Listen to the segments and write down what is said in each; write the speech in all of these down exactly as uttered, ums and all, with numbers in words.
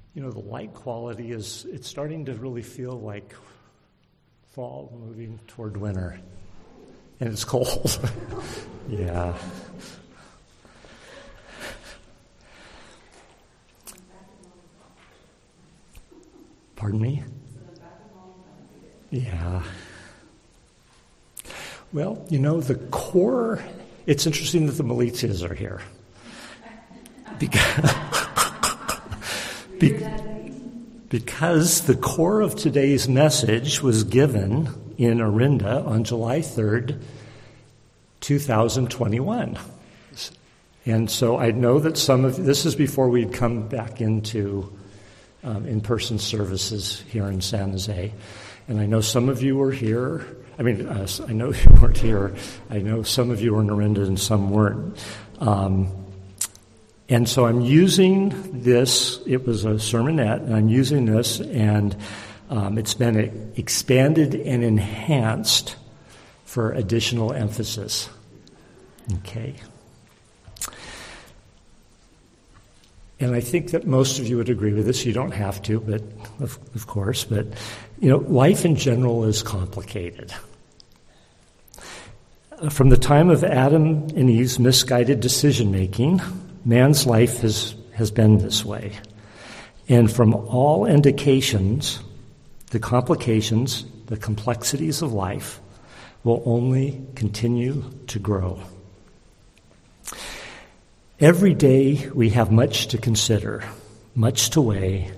You know, the light quality is, it's starting to really feel like fall moving toward winter. And it's cold. Yeah. Pardon me? Yeah. Well, you know, the core, it's interesting that the Militias are here. Because, because the core of today's message was given in Orinda on July third, two thousand twenty-one. And so I know that some of, this is before we'd come back into um, in-person services here in San Jose. And I know some of you were here. I mean, uh, I know you weren't here. I know some of you were in Orinda and some weren't. Um, and so I'm using this. It was a sermonette, and I'm using this, and um, it's been expanded and enhanced for additional emphasis. Okay. And I think that most of you would agree with this. You don't have to, but of, of course. But, you know, life in general is complicated. From the time of Adam and Eve's misguided decision-making, man's life has, has been this way. And from all indications, the complications, the complexities of life will only continue to grow. Every day we have much to consider, much to weigh,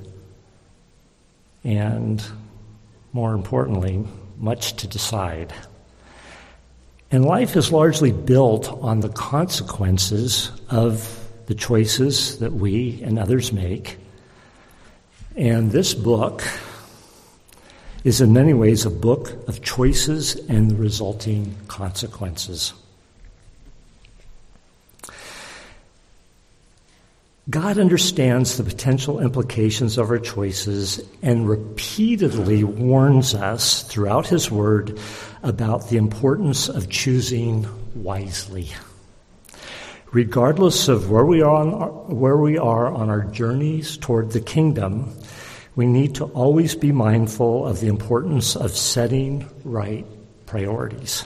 and more importantly, much to decide. And life is largely built on the consequences of the choices that we and others make. And this book is in many ways a book of choices and the resulting consequences. God understands the potential implications of our choices and repeatedly warns us throughout His Word about the importance of choosing wisely. Regardless of where we are on our, where we are on our journeys toward the kingdom, we need to always be mindful of the importance of setting right priorities.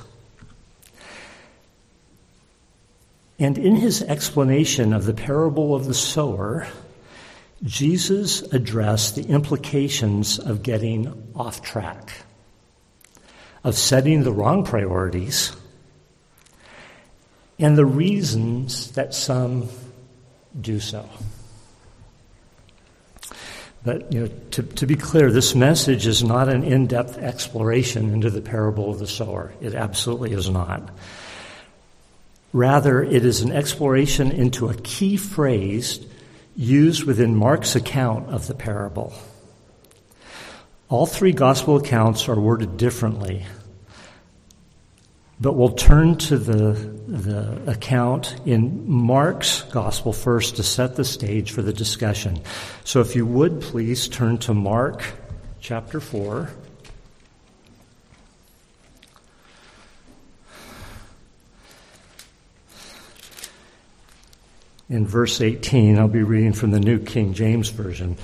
And in his explanation of the parable of the sower, Jesus addressed the implications of getting off track, of setting the wrong priorities, and the reasons that some do so. But, you know, to, to be clear, this message is not an in-depth exploration into the parable of the sower. It absolutely is not. Rather, it is an exploration into a key phrase used within Mark's account of the parable. All three gospel accounts are worded differently, but we'll turn to the, the account in Mark's gospel first to set the stage for the discussion. So if you would please turn to Mark chapter four. In verse eighteen, I'll be reading from the New King James Version.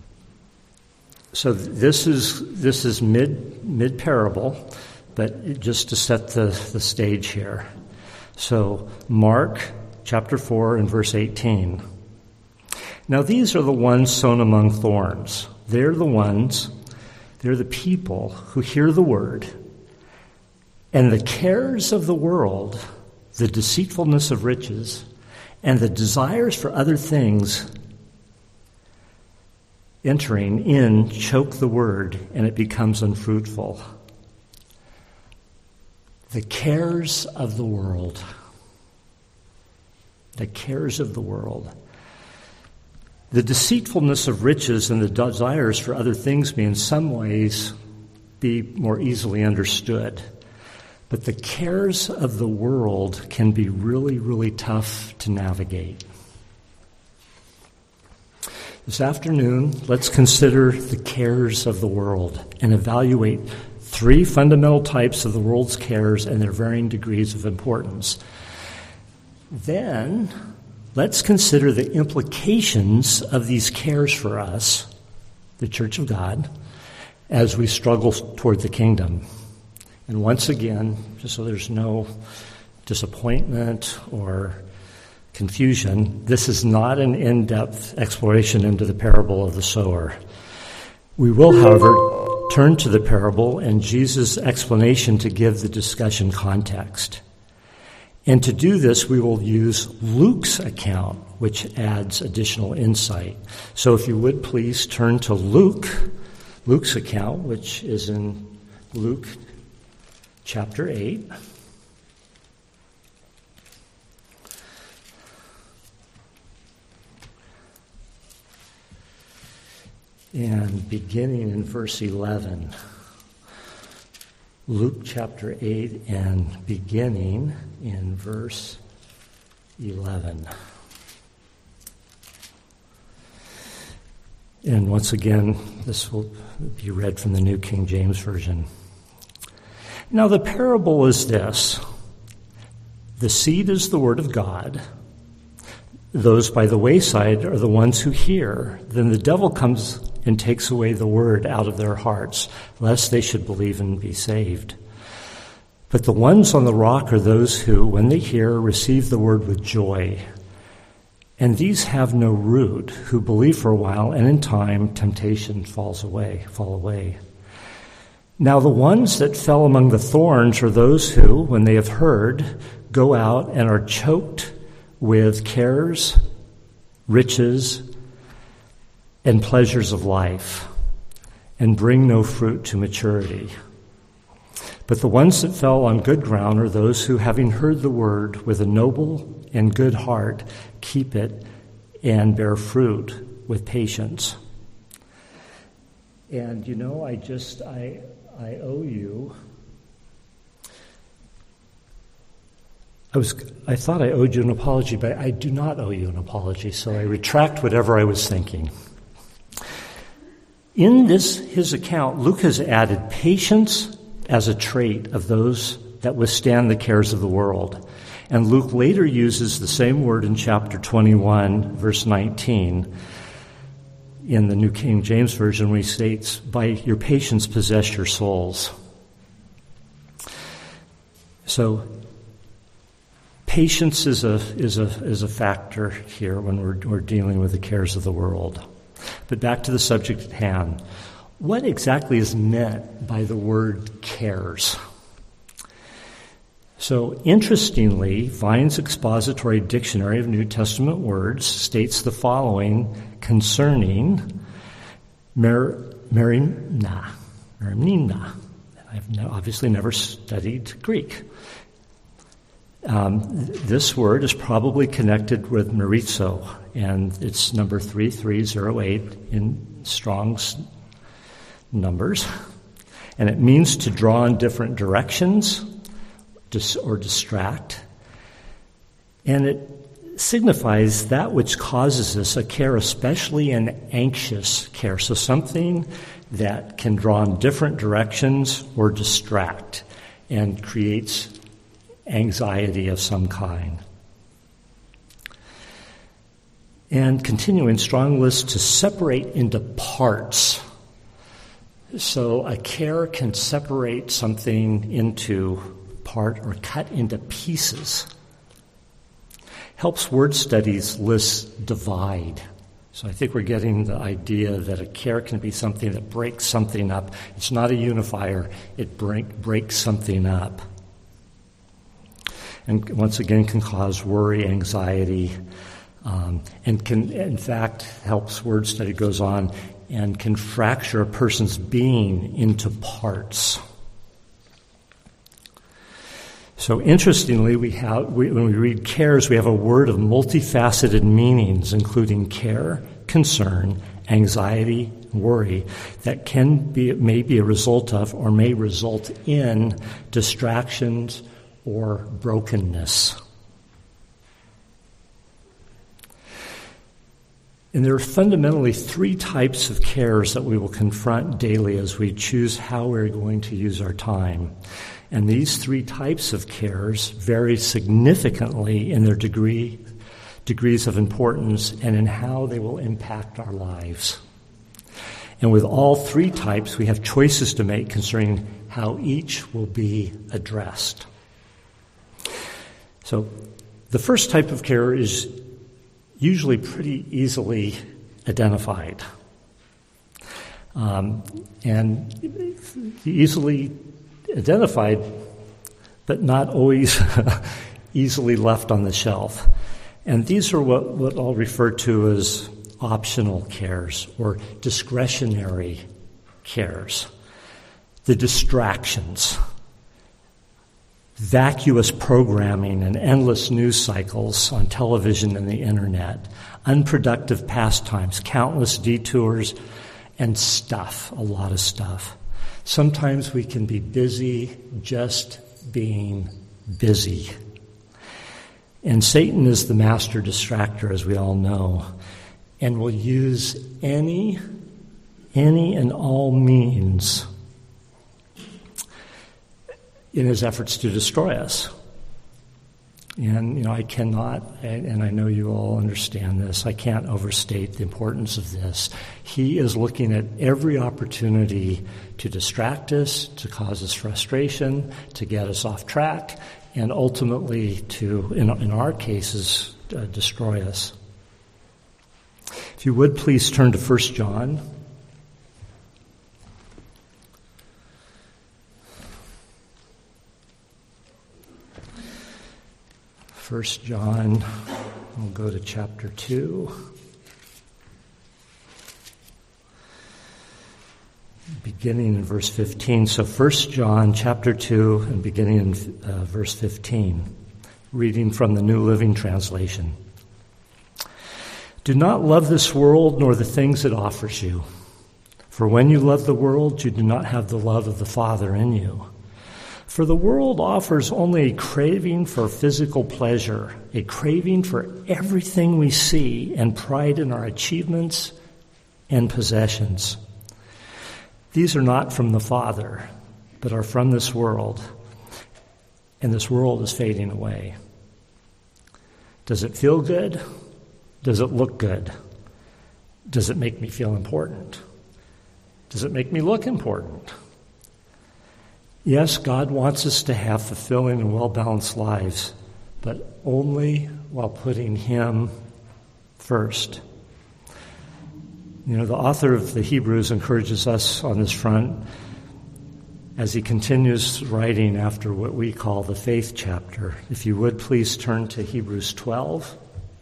So this is this is mid mid parable, but just to set the, the stage here. So Mark chapter four and verse eighteen. Now these are the ones sown among thorns. They're the ones, they're the people who hear the word, and the cares of the world, the deceitfulness of riches, and the desires for other things entering in choke the word, and it becomes unfruitful. The cares of the world. The cares of the world. The deceitfulness of riches and the desires for other things may in some ways be more easily understood. But the cares of the world can be really, really tough to navigate. This afternoon, let's consider the cares of the world and evaluate three fundamental types of the world's cares and their varying degrees of importance. Then, let's consider the implications of these cares for us, the Church of God, as we struggle toward the kingdom. And once again, just so there's no disappointment or confusion, this is not an in-depth exploration into the parable of the sower. We will, however, turn to the parable and Jesus' explanation to give the discussion context. And to do this, we will use Luke's account, which adds additional insight. So if you would please turn to Luke, Luke's account, which is in Luke chapter eight. And beginning in verse eleven, Luke chapter eight and beginning in verse eleven. And once again, this will be read from the New King James Version. Now the parable is this: the seed is the word of God. Those by the wayside are the ones who hear. Then the devil comes and takes away the word out of their hearts, lest they should believe and be saved. But the ones on the rock are those who, when they hear, receive the word with joy. And these have no root, who believe for a while, and in time temptation falls away, fall away. Now the ones that fell among the thorns are those who, when they have heard, go out and are choked with cares, riches, and pleasures of life, and bring no fruit to maturity. But the ones that fell on good ground are those who, having heard the word with a noble and good heart, keep it and bear fruit with patience. And you know, I just, I, I owe you I was. I thought I owed you an apology, but I do not owe you an apology, so I retract whatever I was thinking. In this, his account, Luke has added patience as a trait of those that withstand the cares of the world. And Luke later uses the same word in chapter twenty-one, verse nineteen, in the New King James Version, when he states, "By your patience possess your souls." So, patience is a is a is a factor here when we're we're dealing with the cares of the world. But back to the subject at hand. What exactly is meant by the word cares? So, interestingly, Vine's Expository Dictionary of New Testament Words states the following concerning mer, merimna. Merimna. I've no, obviously never studied Greek. Um, this word is probably connected with merizo, and it's number three three zero eight in Strong's numbers. And it means to draw in different directions dis- or distract. And it signifies that which causes us a care, especially an anxious care. So something that can draw in different directions or distract and creates anxiety of some kind. And continuing, Strong lists to separate into parts. So a care can separate something into part or cut into pieces. Helps Word Studies list divide. So I think we're getting the idea that a care can be something that breaks something up. It's not a unifier. It break, breaks something up. And once again can cause worry, anxiety, um, and can, in fact, helps Word Study goes on, and can fracture a person's being into parts. So interestingly, we have we, when we read cares, we have a word of multifaceted meanings, including care, concern, anxiety, worry, that can be may be a result of or may result in distractions or brokenness. And there are fundamentally three types of cares that we will confront daily as we choose how we're going to use our time. And these three types of cares vary significantly in their degree degrees of importance, and in how they will impact our lives. And with all three types, we have choices to make concerning how each will be addressed. So the first type of care is usually pretty easily identified. Um, and easily identified, but not always easily left on the shelf. And these are what, what I'll refer to as optional cares or discretionary cares. The distractions, vacuous programming and endless news cycles on television and the internet, unproductive pastimes, countless detours, and stuff, a lot of stuff. Sometimes we can be busy just being busy. And Satan is the master distractor, as we all know, and will use any, any and all means in his efforts to destroy us. And, you know, I cannot, and I know you all understand this, I can't overstate the importance of this. He is looking at every opportunity to distract us, to cause us frustration, to get us off track, and ultimately to, in, in our cases, uh, destroy us. If you would, please turn to First John. First John, we'll go to chapter two. Beginning in verse fifteen. So First John chapter two and beginning in uh, verse fifteen. Reading from the New Living Translation. Do not love this world nor the things it offers you. For when you love the world, you do not have the love of the Father in you. For the world offers only a craving for physical pleasure, a craving for everything we see, and pride in our achievements and possessions. These are not from the Father, but are from this world, and this world is fading away. Does it feel good? Does it look good? Does it make me feel important? Does it make me look important? Yes, God wants us to have fulfilling and well-balanced lives, but only while putting Him first. You know, the author of the Hebrews encourages us on this front as he continues writing after what we call the faith chapter. If you would, please turn to Hebrews twelve.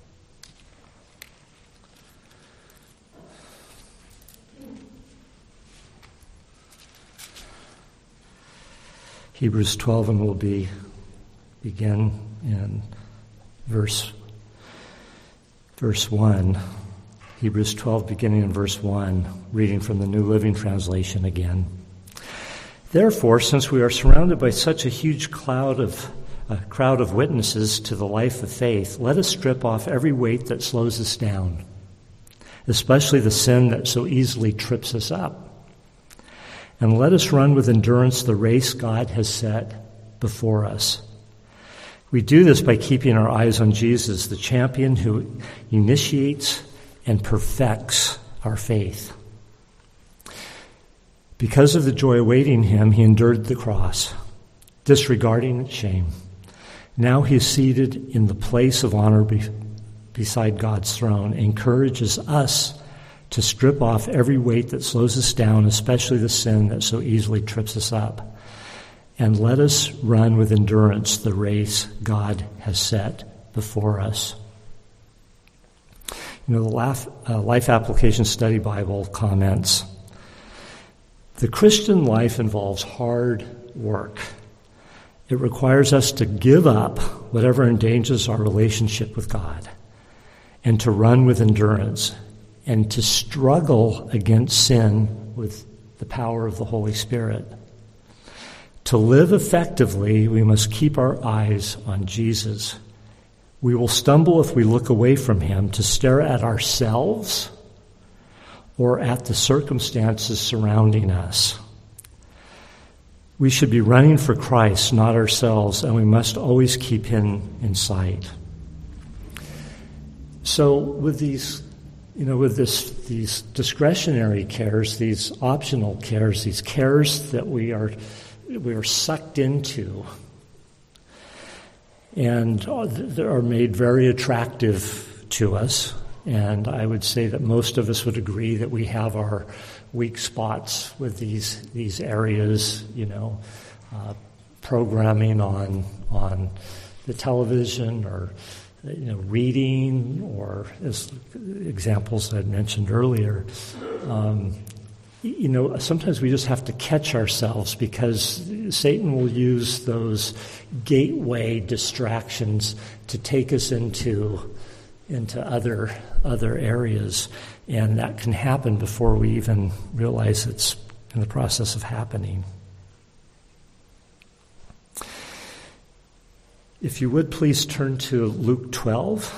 Hebrews twelve, and we'll be begin in verse verse one. Hebrews twelve, beginning in verse one, reading from the New Living Translation again. Therefore, since we are surrounded by such a huge cloud of a crowd of witnesses to the life of faith, let us strip off every weight that slows us down, especially the sin that so easily trips us up. And let us run with endurance the race God has set before us. We do this by keeping our eyes on Jesus, the champion who initiates and perfects our faith. Because of the joy awaiting him, he endured the cross, disregarding its shame. Now he is seated in the place of honor be- beside God's throne, encourages us to strip off every weight that slows us down, especially the sin that so easily trips us up. And let us run with endurance the race God has set before us. You know, the Life, uh, Life Application Study Bible comments, the Christian life involves hard work. It requires us to give up whatever endangers our relationship with God and to run with endurance and to struggle against sin with the power of the Holy Spirit. To live effectively, we must keep our eyes on Jesus. We will stumble if we look away from him to stare at ourselves or at the circumstances surrounding us. We should be running for Christ, not ourselves, and we must always keep him in sight. So with these, you know, with this, these discretionary cares, these optional cares, these cares that we are, we are sucked into, and are made very attractive to us. And I would say that most of us would agree that we have our weak spots with these these areas, you know, uh, programming on on the television, or you know, reading, or as examples I mentioned earlier. Um, you know, sometimes we just have to catch ourselves, because Satan will use those gateway distractions to take us into into other other areas, and that can happen before we even realize it's in the process of happening. If you would please turn to Luke twelve.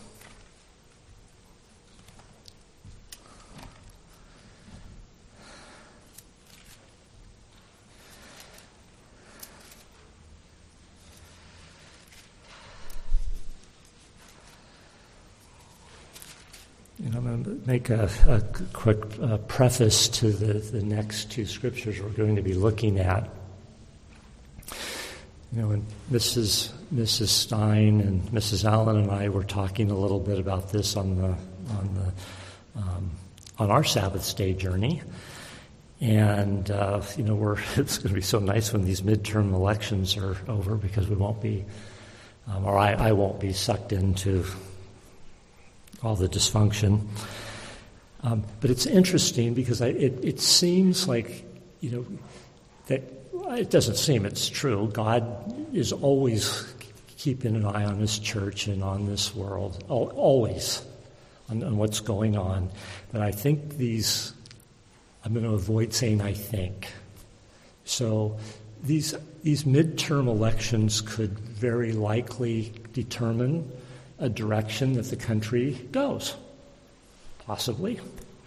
And I'm going to make a, a quick uh, preface to the, the next two scriptures we're going to be looking at. You know, when Missus Missus Stein and Missus Allen and I were talking a little bit about this on the on the um, on our Sabbath Day journey, and uh, you know, we're it's going to be so nice when these midterm elections are over, because we won't be, um, or I, I won't be sucked into all the dysfunction. Um, but it's interesting, because I, it, it seems like, you know, that it doesn't seem, it's true. God is always keeping an eye on His church and on this world, always, on, on what's going on. But I think these, I'm going to avoid saying I think. So these these midterm elections could very likely determine a direction that the country goes, possibly.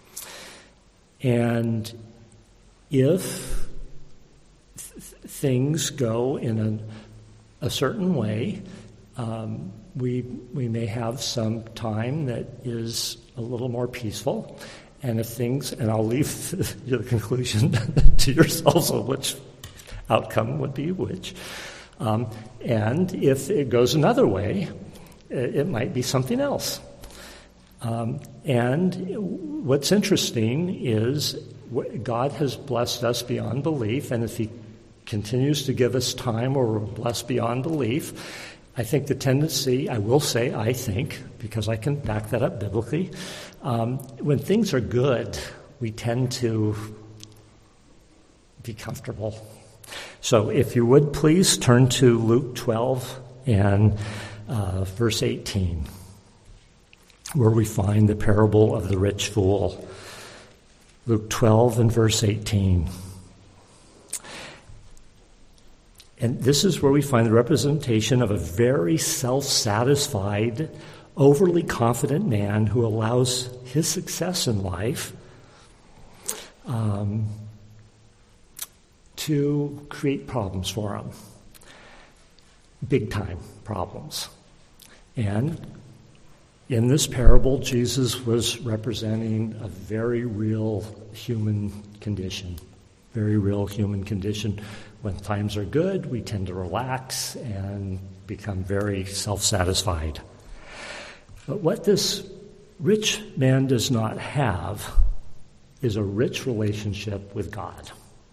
And if th- things go in a, a certain way, um, we we may have some time that is a little more peaceful. And if things, and I'll leave the conclusion to yourselves of which outcome would be which. Um, and if it goes another way, it might be something else. Um, and what's interesting is God has blessed us beyond belief, and if He continues to give us time where we're blessed beyond belief, I think the tendency, I will say I think, because I can back that up biblically, um, when things are good, we tend to be comfortable. So if you would please turn to Luke twelve and Uh, verse eighteen, where we find the parable of the rich fool. Luke twelve and verse eighteen. And this is where we find the representation of a very self-satisfied, overly confident man who allows his success in life um, to create problems for him. Big-time problems. And in this parable, Jesus was representing a very real human condition, very real human condition. When times are good, we tend to relax and become very self-satisfied. But what this rich man does not have is a rich relationship with God.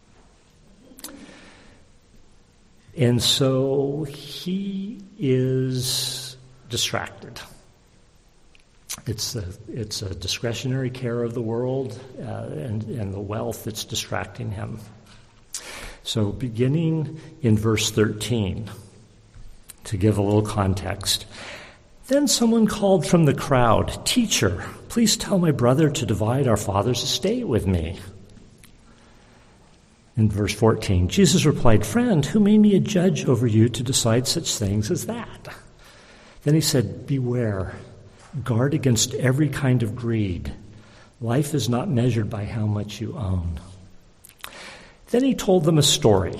And so he is distracted. It's a, it's a discretionary care of the world uh, and, and the wealth that's distracting him. So beginning in verse thirteen, to give a little context, then someone called from the crowd, "Teacher, please tell my brother to divide our father's estate with me." In verse fourteen, Jesus replied, "Friend, who made me a judge over you to decide such things as that?" Then he said, "Beware, guard against every kind of greed. Life is not measured by how much you own." Then he told them a story.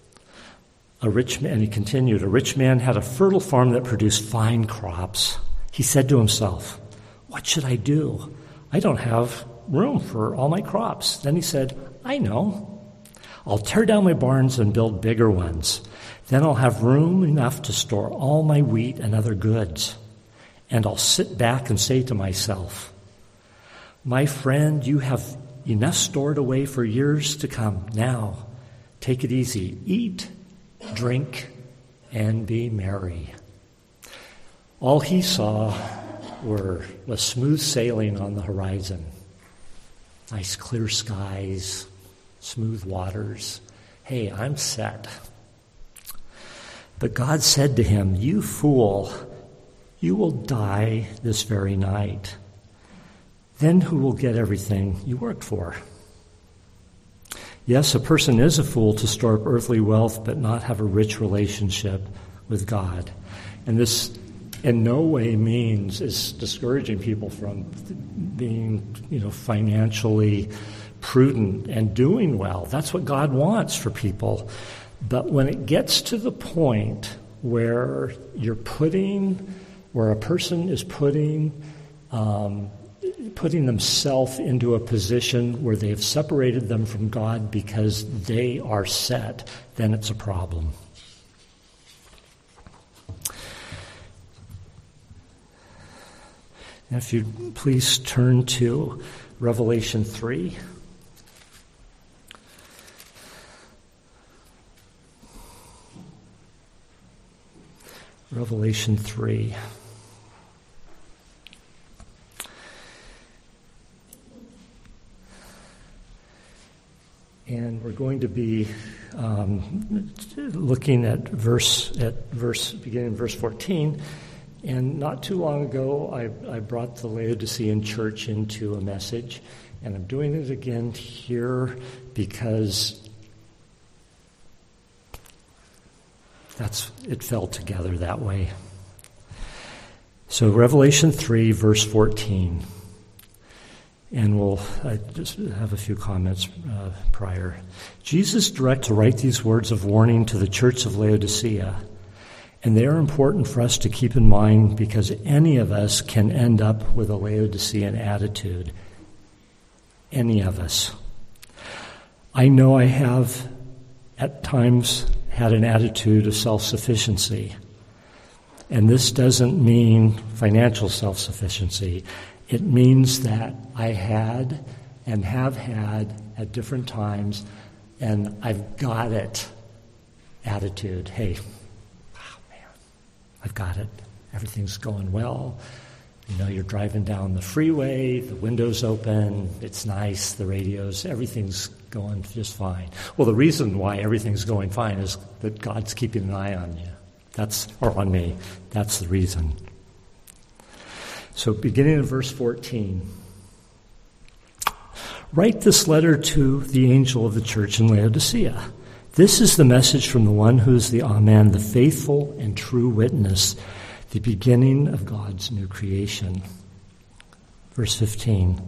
A rich man, and he continued, "A rich man had a fertile farm that produced fine crops. He He said to himself, "What should I do? I don't have room for all my crops." Then he said, "I know. I'll tear down my barns and build bigger ones. Then I'll have room enough to store all my wheat and other goods. And I'll sit back and say to myself, 'My friend, you have enough stored away for years to come. Now, take it easy. Eat, drink, and be merry.'" All he saw were was smooth sailing on the horizon. Nice clear skies, smooth waters. Hey, I'm set. But God said to him, "You fool, you will die this very night. Then who will get everything you worked for?" Yes, a person is a fool to store up earthly wealth but not have a rich relationship with God. And this in no way means is discouraging people from being, you know, financially prudent and doing well. That's what God wants for people. But when it gets to the point where you're putting, where a person is putting, um, putting themselves into a position where they have separated them from God because they are set, then it's a problem. And if you please turn to Revelation three. Revelation three. And we're going to be um, looking at verse at verse beginning in verse fourteen. And not too long ago, I, I brought the Laodicean church into a message, and I'm doing it again here because that's it fell together that way. So Revelation three, verse fourteen. And we'll I just have a few comments uh, prior. Jesus directed to write these words of warning to the church of Laodicea. And they are important for us to keep in mind because any of us can end up with a Laodicean attitude. Any of us. I know I have at times had an attitude of self-sufficiency. And this doesn't mean financial self-sufficiency. It means that I had and have had at different times and I've got it attitude. Hey, I've got it. Everything's going well. You know, you're driving down the freeway, the window's open, it's nice, the radio's, everything's going just fine. Well, the reason why everything's going fine is that God's keeping an eye on you. That's, or on me. That's the reason. So beginning in verse fourteen. Write this letter to the angel of the church in Laodicea. This is the message from the one who is the Amen, the faithful and true witness, the beginning of God's new creation. Verse fifteen.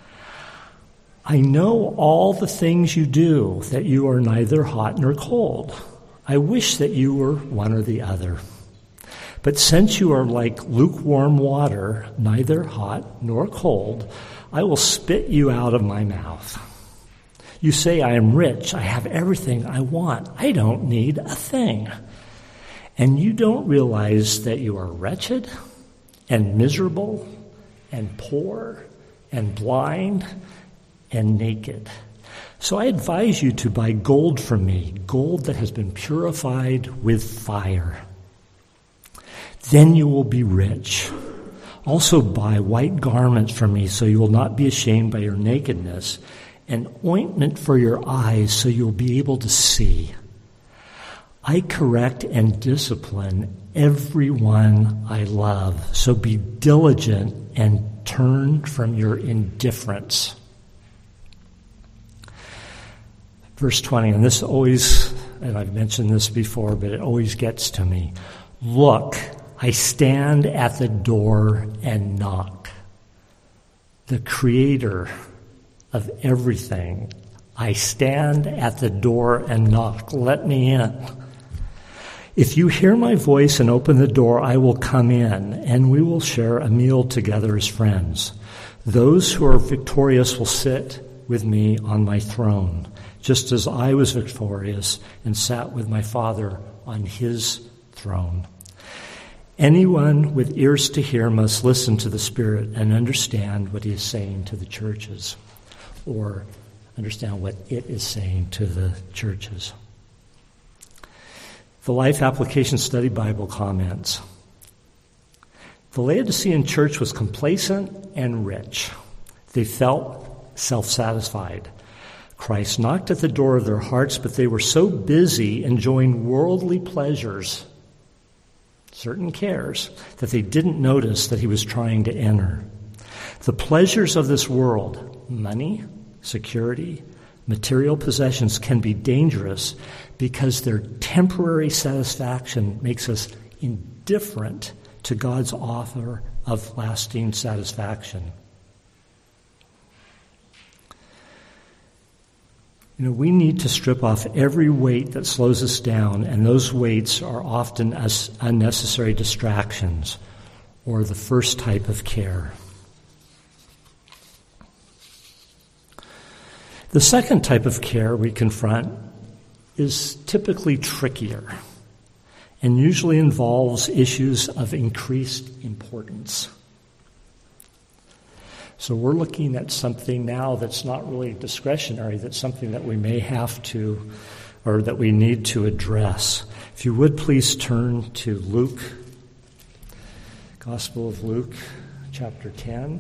I know all the things you do, that you are neither hot nor cold. I wish that you were one or the other. But since you are like lukewarm water, neither hot nor cold, I will spit you out of my mouth. You say, I am rich, I have everything I want, I don't need a thing. And you don't realize that you are wretched and miserable and poor and blind and naked. So I advise you to buy gold from me, gold that has been purified with fire. Then you will be rich. Also buy white garments from me so you will not be ashamed by your nakedness, and ointment for your eyes so you'll be able to see. I correct and discipline everyone I love, so be diligent and turn from your indifference. Verse twenty, and this always, and I've mentioned this before, but it always gets to me. Look, I stand at the door and knock. The Creator of everything, I stand at the door and knock. Let me in. If you hear my voice and open the door, I will come in, and we will share a meal together as friends. Those who are victorious will sit with me on my throne, just as I was victorious and sat with my Father on his throne. Anyone with ears to hear must listen to the Spirit and understand what he is saying to the churches, or understand what it is saying to the churches. The Life Application Study Bible comments. The Laodicean church was complacent and rich. They felt self-satisfied. Christ knocked at the door of their hearts, but they were so busy enjoying worldly pleasures, certain cares, that they didn't notice that he was trying to enter. The pleasures of this world, money, security, material possessions, can be dangerous because their temporary satisfaction makes us indifferent to God's offer of lasting satisfaction. You know, we need to strip off every weight that slows us down, and those weights are often as unnecessary distractions, or the first type of care. The second type of care we confront is typically trickier and usually involves issues of increased importance. So we're looking at something now that's not really discretionary, that's something that we may have to, or that we need to address. If you would please turn to Luke, Gospel of Luke, chapter ten.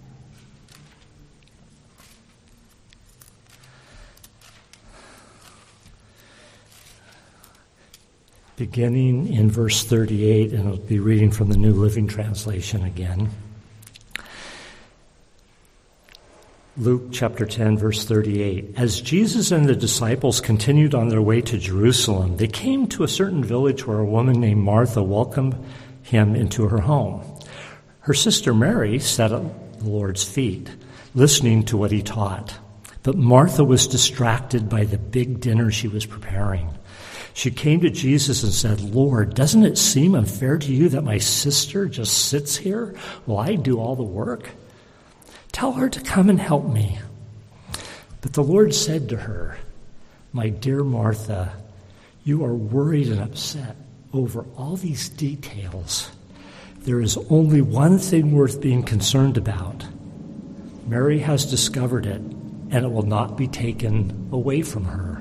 Beginning in verse thirty-eight, and I'll be reading from the New Living Translation again. Luke chapter ten, verse thirty-eight. As Jesus and the disciples continued on their way to Jerusalem, they came to a certain village where a woman named Martha welcomed him into her home. Her sister Mary sat at the Lord's feet, listening to what he taught. But Martha was distracted by the big dinner she was preparing. She came to Jesus and said, "Lord, doesn't it seem unfair to you that my sister just sits here while I do all the work? Tell her to come and help me." But the Lord said to her, "My dear Martha, you are worried and upset over all these details. There is only one thing worth being concerned about. Mary has discovered it, and it will not be taken away from her."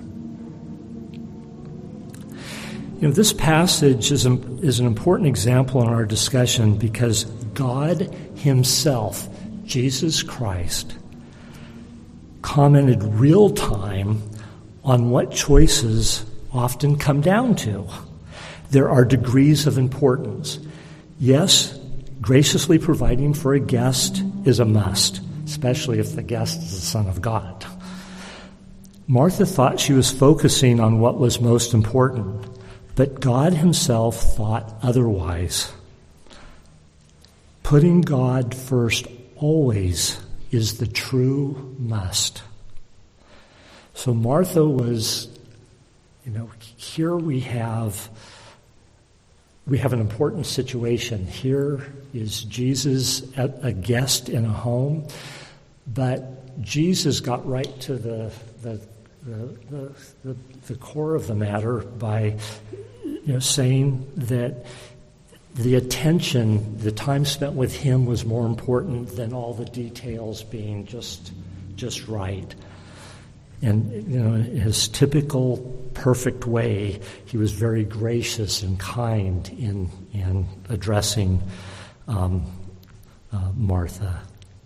You know, this passage is, a, is an important example in our discussion because God himself, Jesus Christ, commented real time on what choices often come down to. There are degrees of importance. Yes, graciously providing for a guest is a must, especially if the guest is the Son of God. Martha thought she was focusing on what was most important, but God himself thought otherwise. Putting God first always is the true must. So Martha was, you know, here we have we have an important situation. Here is Jesus, a guest in a home, but Jesus got right to the the the the, the, the core of the matter by, you know, saying that the attention, the time spent with him was more important than all the details being just just right. And, you know, in his typical perfect way, he was very gracious and kind in in addressing um, uh, Martha.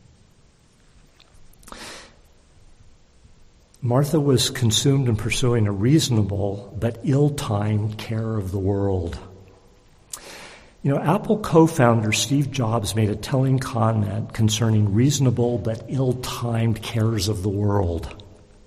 Martha was consumed in pursuing a reasonable but ill-timed care of the world. You know, Apple co-founder Steve Jobs made a telling comment concerning reasonable but ill-timed cares of the world.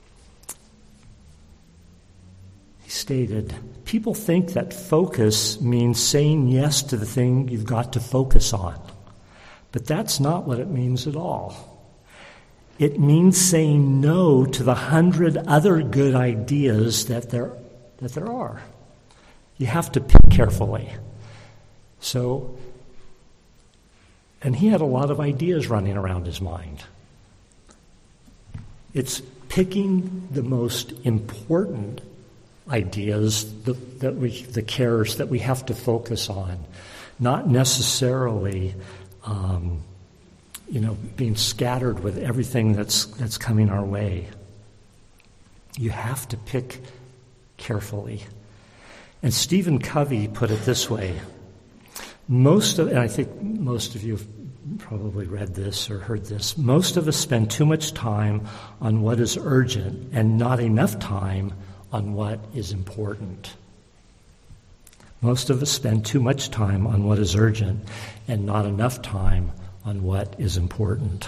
He stated, "People think that focus means saying yes to the thing you've got to focus on, but that's not what it means at all. It means saying no to the hundred other good ideas that there that there are. You have to pick carefully. So, and he had a lot of ideas running around his mind. It's picking the most important ideas that, that we, the cares that we have to focus on, not necessarily, um, you know, being scattered with everything that's that's coming our way. You have to pick carefully. And Stephen Covey put it this way: most of, and I think most of you have probably read this or heard this, most of us spend too much time on what is urgent and not enough time on what is important. Most of us spend too much time on what is urgent and not enough time on what is important.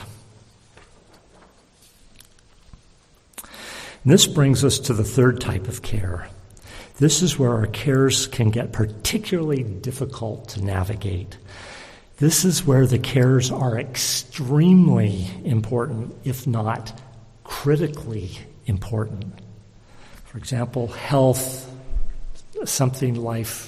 And this brings us to the third type of care. This is where our cares can get particularly difficult to navigate. This is where the cares are extremely important, if not critically important. For example, health, something life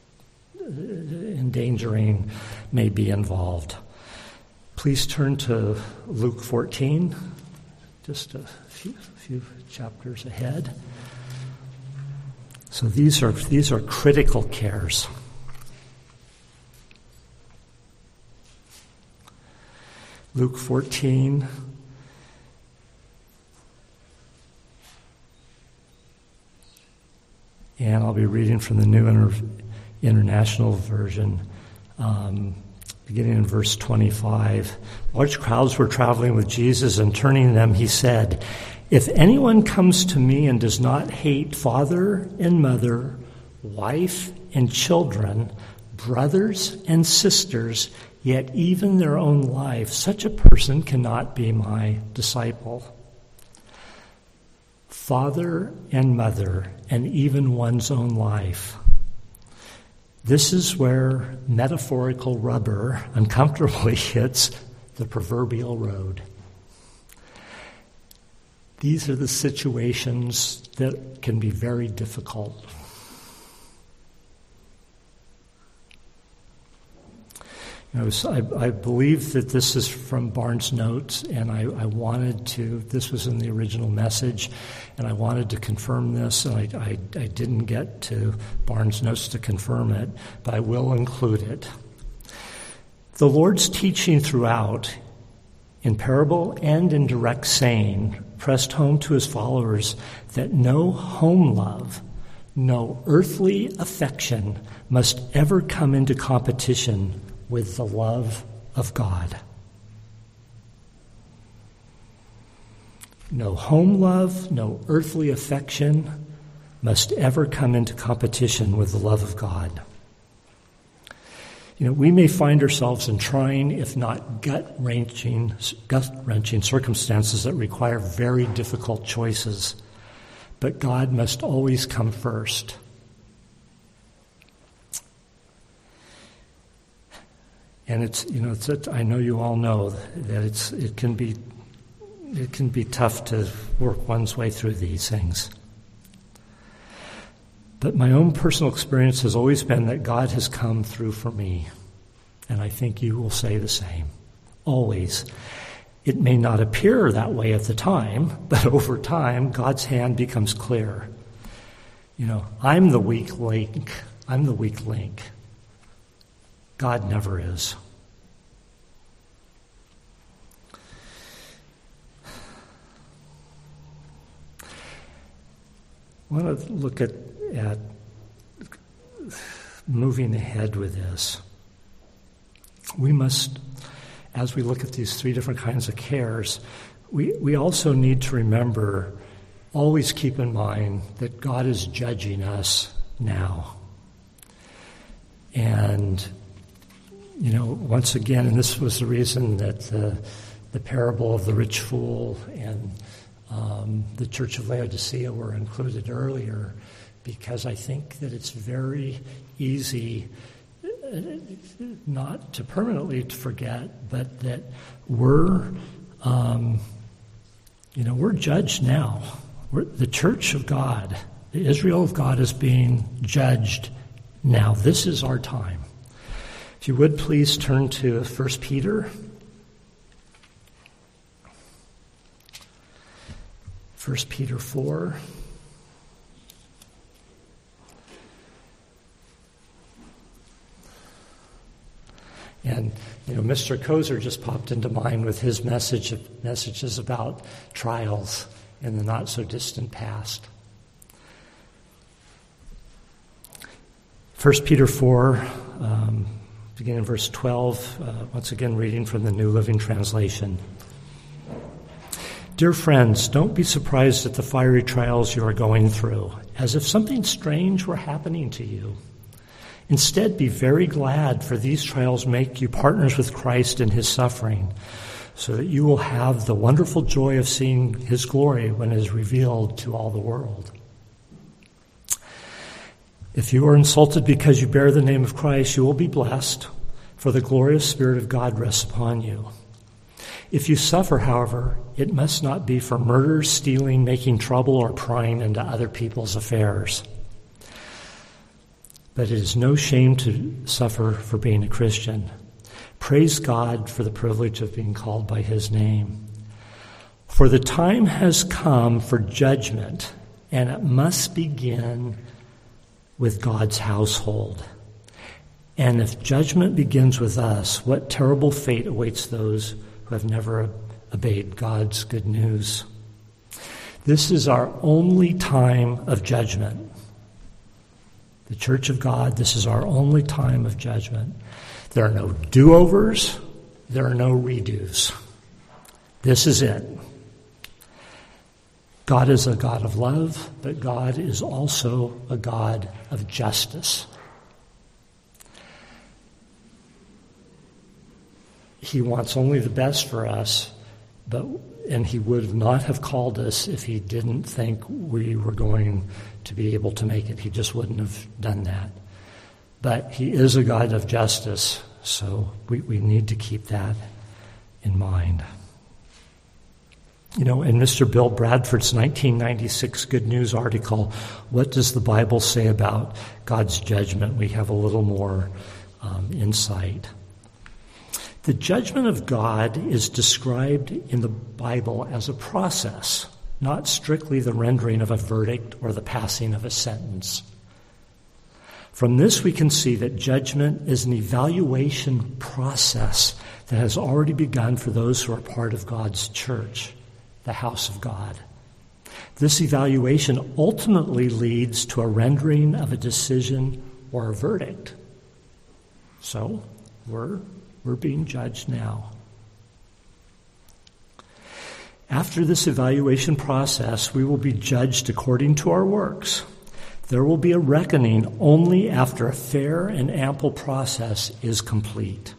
endangering may be involved. Please turn to Luke fourteen, just a few, few chapters ahead. So these are these are critical cares. Luke fourteen. And I'll be reading from the New Inter- International Version, um, beginning in verse twenty-five. Large crowds were traveling with Jesus, and turning to them, he said, "If anyone comes to me and does not hate father and mother, wife and children, brothers and sisters, yet even their own life, such a person cannot be my disciple." Father and mother, and even one's own life. This is where metaphorical rubber uncomfortably hits the proverbial road. These are the situations that can be very difficult. You know, so I, I believe that this is from Barnes' Notes, and I, I wanted to, this was in the original message, and I wanted to confirm this, and I, I, I didn't get to Barnes' Notes to confirm it, but I will include it. The Lord's teaching throughout, in parable and in direct saying, pressed home to his followers that no home love, no earthly affection must ever come into competition with the love of God. No home love, no earthly affection must ever come into competition with the love of God. You know, we may find ourselves in trying, if not gut-wrenching, gut-wrenching circumstances that require very difficult choices, but God must always come first. And it's, you know, it's, it, I know you all know that it's, it can be, it can be tough to work one's way through these things. But my own personal experience has always been that God has come through for me. And I think you will say the same. Always. It may not appear that way at the time, but over time, God's hand becomes clear. You know, I'm the weak link. I'm the weak link. God never is. I want to look at, at moving ahead with this. We must, as we look at these three different kinds of cares, we, we also need to remember, always keep in mind that God is judging us now. And you know, once again, and this was the reason that the, the parable of the rich fool and um, the Church of Laodicea were included earlier, because I think that it's very easy not to permanently forget, but that we're, um, you know, we're judged now. We're, the Church of God, the Israel of God, is being judged Now, this is our time. If you would, please turn to First Peter. First Peter four. And, you know, Mister Kozer just popped into mind with his message messages about trials in the not-so-distant past. First Peter four, um, beginning in verse twelve, uh, once again reading from the New Living Translation. Dear friends, don't be surprised at the fiery trials you are going through, as if something strange were happening to you. Instead, be very glad, for these trials make you partners with Christ in his suffering, so that you will have the wonderful joy of seeing his glory when it is revealed to all the world. If you are insulted because you bear the name of Christ, you will be blessed, for the glorious Spirit of God rests upon you. If you suffer, however, it must not be for murder, stealing, making trouble, or prying into other people's affairs. But it is no shame to suffer for being a Christian. Praise God for the privilege of being called by his name. For the time has come for judgment, and it must begin with God's household. And if judgment begins with us, what terrible fate awaits those who have never obeyed God's good news? This is our only time of judgment. The Church of God, this is our only time of judgment. There are no do-overs. There are no redos. This is it. God is a God of love, but God is also a God of justice. He wants only the best for us, but and he would not have called us if he didn't think we were going to be able to make it. He just wouldn't have done that. But he is a God of justice, so we, we need to keep that in mind. You know, in Mister Bill Bradford's nineteen ninety-six Good News article, What Does the Bible Say About God's Judgment? We have a little more um, insight. The judgment of God is described in the Bible as a process, not strictly the rendering of a verdict or the passing of a sentence. From this, we can see that judgment is an evaluation process that has already begun for those who are part of God's church, the house of God. This evaluation ultimately leads to a rendering of a decision or a verdict. So, we're We're being judged now. After this evaluation process, we will be judged according to our works. There will be a reckoning only after a fair and ample process is complete.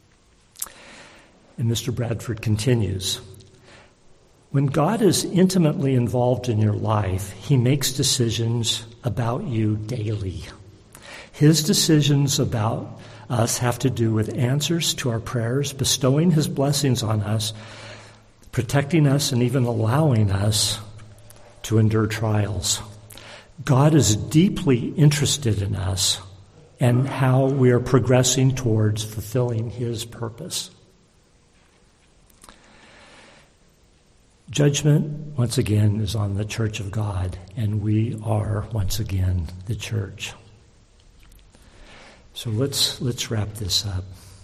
And Mister Bradford continues, when God is intimately involved in your life, he makes decisions about you daily. His decisions about us have to do with answers to our prayers, bestowing his blessings on us, protecting us, and even allowing us to endure trials. God is deeply interested in us and how we are progressing towards fulfilling his purpose. Judgment, once again, is on the church of God, and we are, once again, the church. So let's let's wrap this up.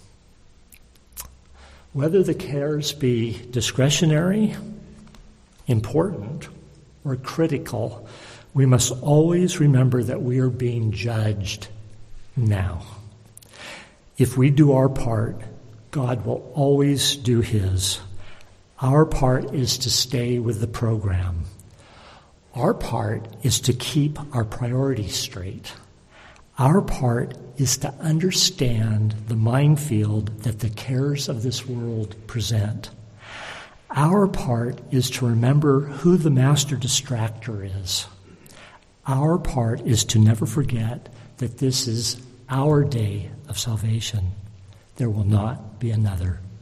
Whether the cares be discretionary, important, or critical, we must always remember that we are being judged now. If we do our part, God will always do his. Our part is to stay with the program. Our part is to keep our priorities straight. Our part is to understand the minefield that the cares of this world present. Our part is to remember who the master distractor is. Our part is to never forget that this is our day of salvation. There will not be another.